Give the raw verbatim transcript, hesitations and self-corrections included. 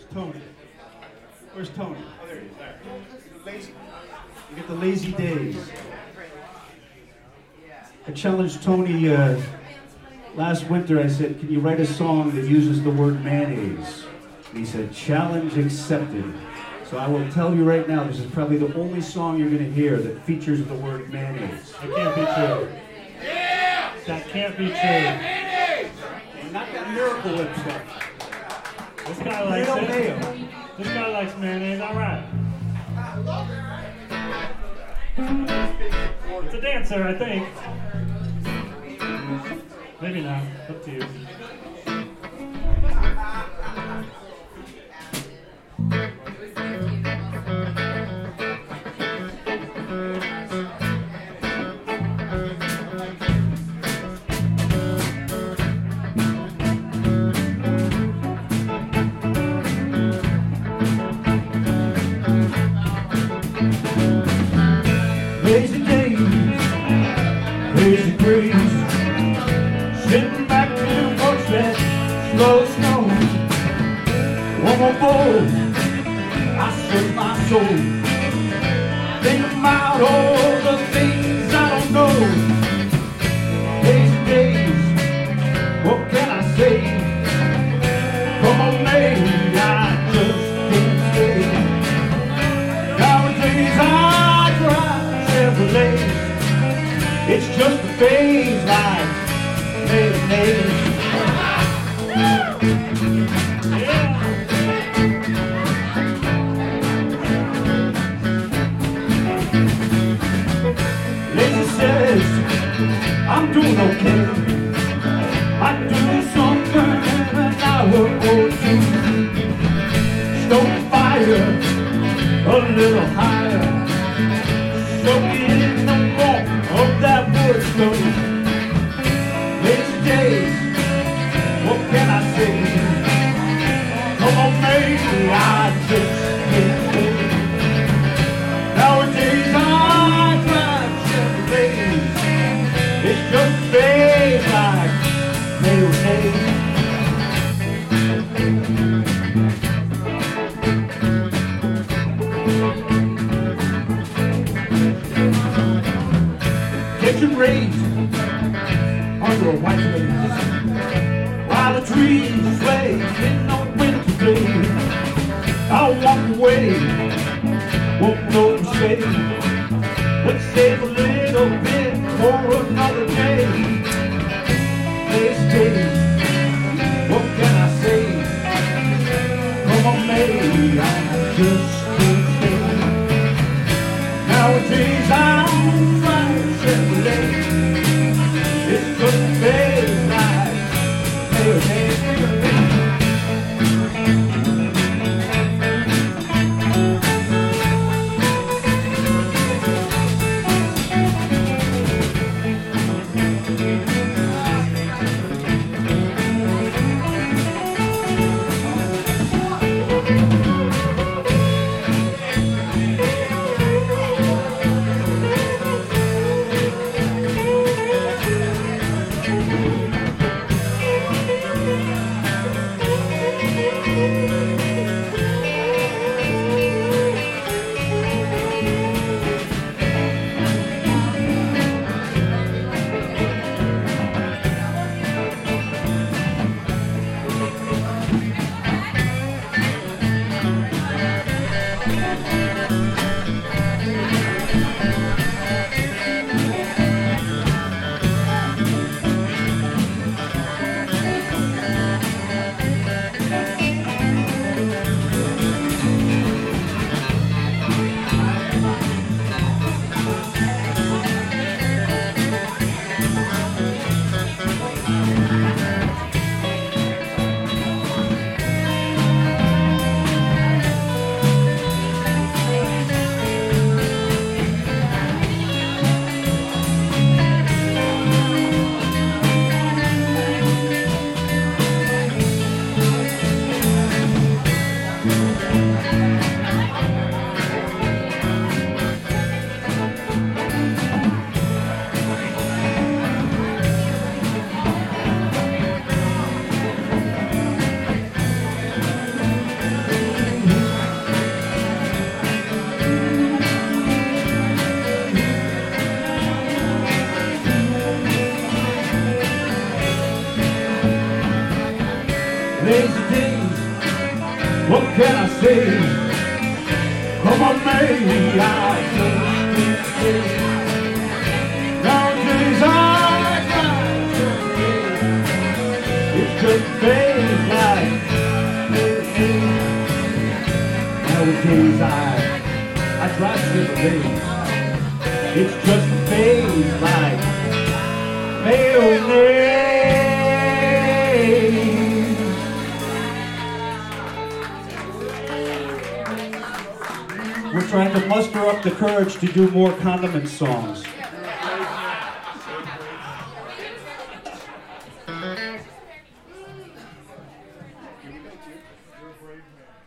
Tony? Where's Tony? Oh, there he is. There. Lazy. You get the lazy days. I challenged Tony uh, last winter. I said, can you write a song that uses the word mayonnaise? And he said, challenge accepted. So I will tell you right now, this is probably the only song you're going to hear that features the word mayonnaise. That can't be true. Yeah! That can't be true. Mayonnaise! And not that Miracle Whip stuff. This guy likes Real it. mayo. This guy likes mayonnaise. All right. It's a dancer, I think. Maybe not. Up to you. Crazy days, crazy breeze, sitting back to watch that slow snow. One more bowl, I search my soul, think about all the things I don't know. Crazy days, what can I say? Come on, baby, I just can't stay. Nowadays I it's just a phase like mayonnaise. Lazy says I'm doing okay. I do something an hour or two. Stoke fire a little higher. Soak it in the warmth of that wood stove. Lazy days, what can I say? Come on, baby, I just can't stay. Nowadays I drive Chevrolets. It's just a phase like mayonnaise. Catching rays under a white lace, while the trees sway in the winter day. I'll walk away, won't know to say. Let's save a little bit for another day. Lazy days, what can I say? Come on, baby, I just can't stay. Nowadays I'm Chevrolet. It's just a phase like mayonnaise. days. What can I say? Come on, maybe I just can't say. Nowadays I got some days. It's just days like nowadays I I try to live a day. It's just a phase like mayonnaise. We're trying to muster up the courage to do more condiment songs. You're a brave man.